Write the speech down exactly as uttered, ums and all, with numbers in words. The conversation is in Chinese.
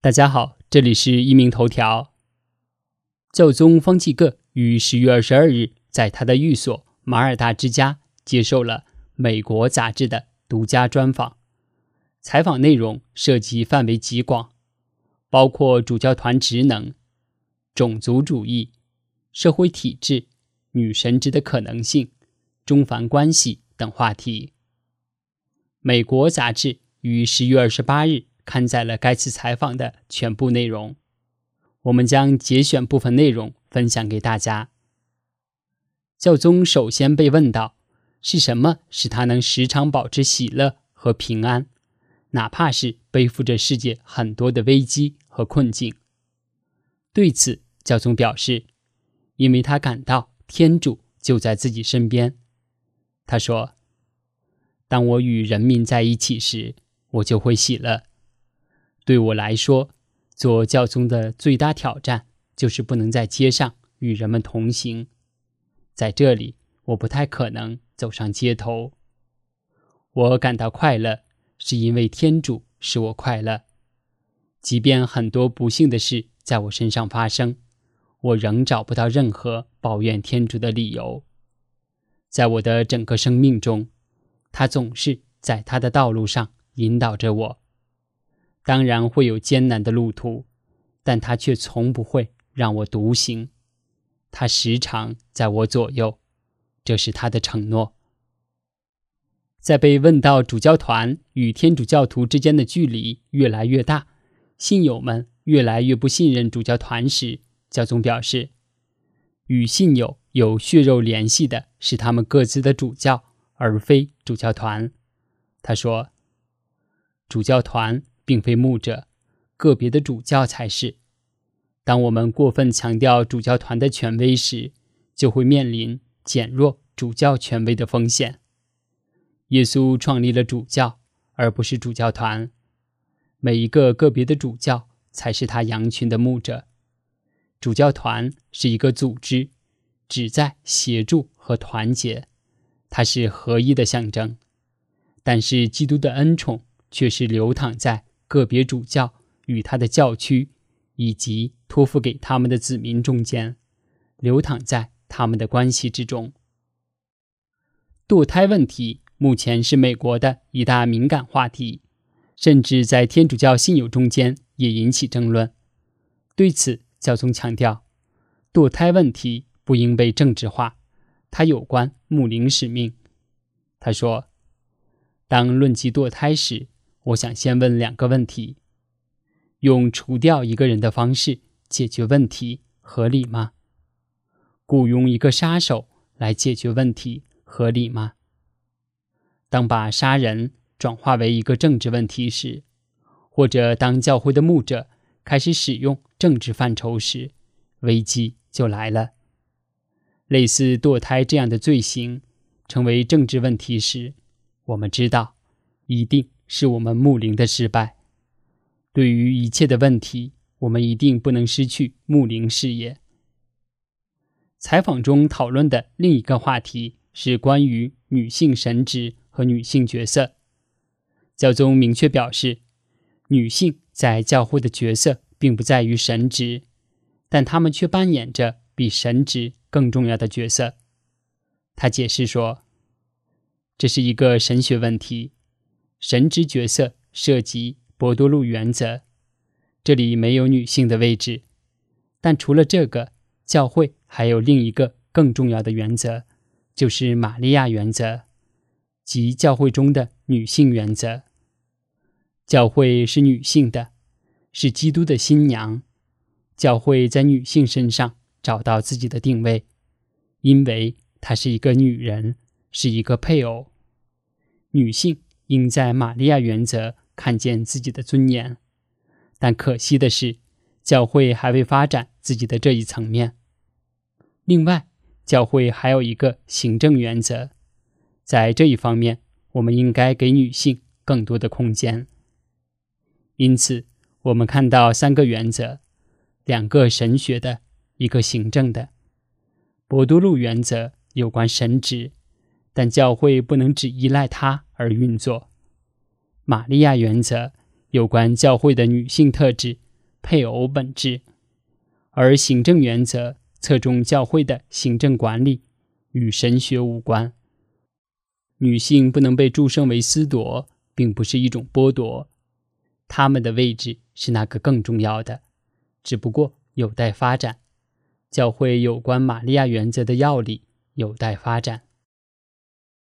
大家好，这里是一鸣头条。教宗方济各于十月二十二日在他的寓所马耳大之家接受了美国杂志的独家专访，采访内容涉及范围极广，包括主教团职能、种族主义、社会体制、女神职的可能性、中梵关系等话题。美国杂志于十月二十八日刊载了该次采访的全部内容，我们将节选部分内容分享给大家。教宗首先被问到，是什么使他能时常保持喜乐和平安，哪怕是背负着世界很多的危机和困境。对此，教宗表示，因为他感到天主就在自己身边。他说，当我与人民在一起时，我就会喜乐。对我来说，做教宗的最大挑战就是不能在街上与人们同行。在这里，我不太可能走上街头。我感到快乐，是因为天主使我快乐。即便很多不幸的事在我身上发生，我仍找不到任何抱怨天主的理由。在我的整个生命中，他总是在他的道路上引导着我。当然会有艰难的路途，但他却从不会让我独行。他时常在我左右，这是他的承诺。在被问到主教团与天主教徒之间的距离越来越大，信友们越来越不信任主教团时，教宗表示，与信友有血肉联系的是他们各自的主教，而非主教团。他说，主教团并非牧者，个别的主教才是。当我们过分强调主教团的权威时，就会面临减弱主教权威的风险。耶稣创立了主教，而不是主教团。每一个个别的主教才是他羊群的牧者。主教团是一个组织，旨在协助和团结，它是合一的象征。但是基督的恩宠却是流淌在个别主教与他的教区以及托付给他们的子民中间，流淌在他们的关系之中。堕胎问题目前是美国的一大敏感话题，甚至在天主教信友中间也引起争论。对此，教宗强调，堕胎问题不应被政治化，它有关牧灵使命。他说，当论及堕胎时，我想先问两个问题：用除掉一个人的方式解决问题合理吗？雇佣一个杀手来解决问题合理吗？当把杀人转化为一个政治问题时，或者当教会的牧者开始使用政治范畴时，危机就来了。类似堕胎这样的罪行成为政治问题时，我们知道一定是我们牧灵的失败。对于一切的问题，我们一定不能失去牧灵视野。采访中讨论的另一个话题是关于女性神职和女性角色。教宗明确表示，女性在教会的角色并不在于神职，但她们却扮演着比神职更重要的角色。他解释说，这是一个神学问题，神职角色涉及博多禄原则，这里没有女性的位置。但除了这个，教会还有另一个更重要的原则，就是玛利亚原则，即教会中的女性原则。教会是女性的，是基督的新娘。教会在女性身上找到自己的定位，因为她是一个女人，是一个配偶。女性应在玛利亚原则看见自己的尊严，但可惜的是，教会还未发展自己的这一层面。另外，教会还有一个行政原则，在这一方面，我们应该给女性更多的空间。因此，我们看到三个原则，两个神学的，一个行政的。博多禄原则有关神职，但教会不能只依赖它而运作。玛利亚原则有关教会的女性特质配偶本质，而行政原则侧重教会的行政管理，与神学无关。女性不能被祝圣为司铎，并不是一种剥夺，她们的位置是那个更重要的，只不过有待发展。教会有关玛利亚原则的要理有待发展。